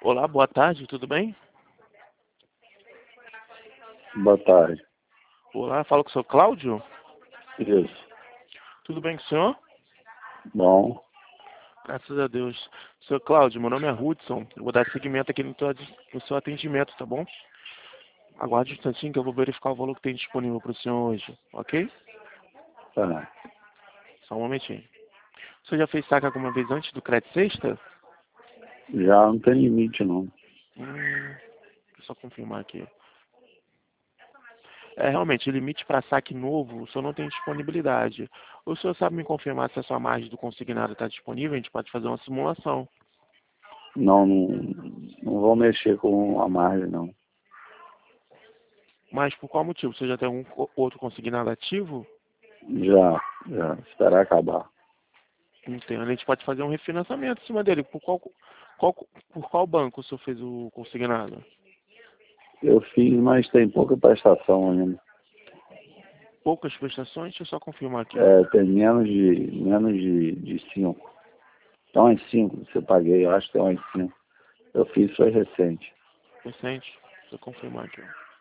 Olá, boa tarde, tudo bem? Boa tarde. Olá, falo com o senhor Cláudio. Isso. Tudo bem com o senhor? Bom. Graças a Deus. Senhor Cláudio, meu nome é Hudson. Eu vou dar seguimento aqui no seu atendimento, tá bom? Aguarde um instantinho que eu vou verificar o valor que tem disponível para o senhor hoje, ok? Tá. Só um momentinho. O senhor já fez saque alguma vez antes do crédito sexta? Já não tem limite, não. Deixa eu só confirmar aqui. Realmente, limite para saque novo, o senhor não tem disponibilidade. O senhor sabe me confirmar se a sua margem do consignado está disponível? A gente pode fazer uma simulação. Não vou mexer com a margem, não. Mas por qual motivo? Você já tem algum outro consignado ativo? Já. Esperar acabar. Entendo. A gente pode fazer um refinanciamento em cima dele. Por qual banco o senhor fez o consignado? Eu fiz, mas tem pouca prestação ainda. Poucas prestações? Deixa eu só confirmar aqui. Tem menos de 5. Então, umas 5 que eu paguei, eu acho que tem umas 5. Eu fiz, foi recente. Recente? Deixa eu confirmar aqui.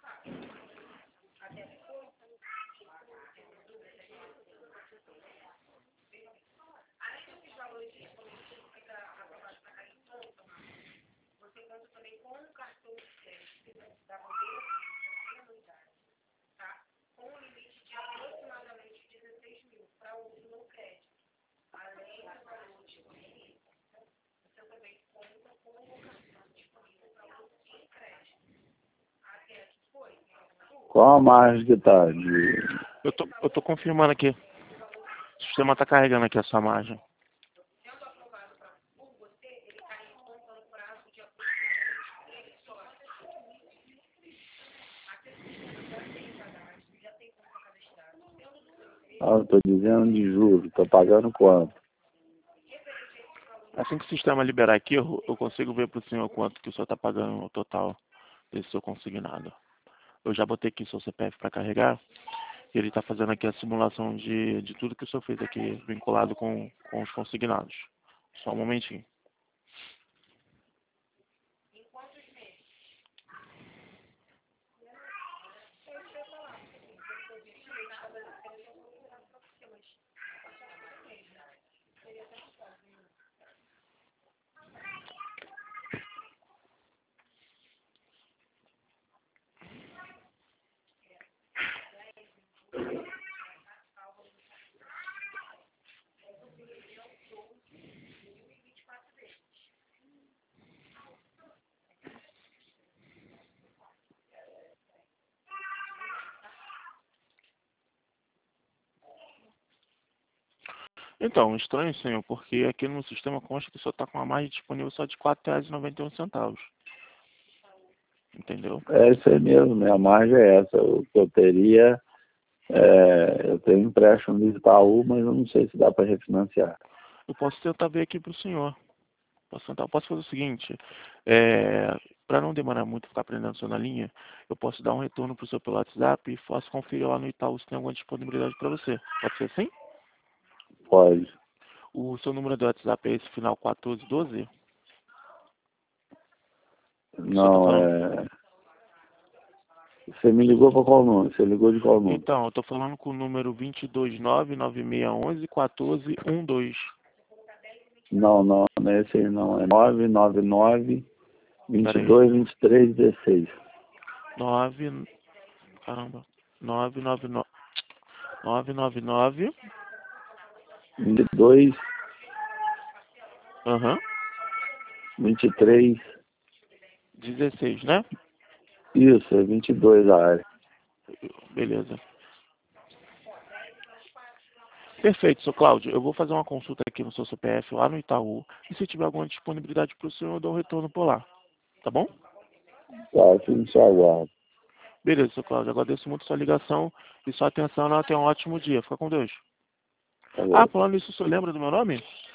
Qual a margem que tá? Eu tô confirmando aqui. O sistema está carregando aqui a sua margem. Eu tô dizendo de juros. Tô pagando quanto? Assim que o sistema liberar aqui, eu consigo ver para o senhor quanto que o senhor está pagando no total desse seu consignado. Eu já botei aqui o seu CPF para carregar. E ele está fazendo aqui a simulação de tudo que o senhor fez aqui, vinculado com os consignados. Só um momentinho. Então, estranho, senhor, porque aqui no sistema consta que o senhor está com uma margem disponível só de R$ 4,91. Entendeu? É isso aí mesmo, minha margem é essa. O que eu teria, eu tenho empréstimo do Itaú, mas eu não sei se dá para refinanciar. Eu posso tentar ver aqui para o senhor. Posso fazer o seguinte, para não demorar muito ficar aprendendo o senhor na linha, eu posso dar um retorno para o senhor pelo WhatsApp e posso conferir lá no Itaú se tem alguma disponibilidade para você. Pode ser assim? Pode. O seu número do WhatsApp é esse final 1412? O senhor tá Não, falando? Você me ligou para qual número? Você ligou de qual número? Então, eu tô falando com o número 22996111412. Não é esse aí não. É 999 Peraí. 22 23 16. 9, caramba. 999. 22 Aham. 23. 16, né? Isso, é 22 a área. Beleza. Perfeito, seu Cláudio. Eu vou fazer uma consulta aqui no seu CPF lá no Itaú. E se tiver alguma disponibilidade para o senhor, eu dou um retorno por lá. Tá bom? Tá, aqui no seu aguardo. Beleza, seu Cláudio. Agradeço muito sua ligação e sua atenção. Tenha um ótimo dia. Fica com Deus. Tá bom. Falando isso, o senhor lembra do meu nome?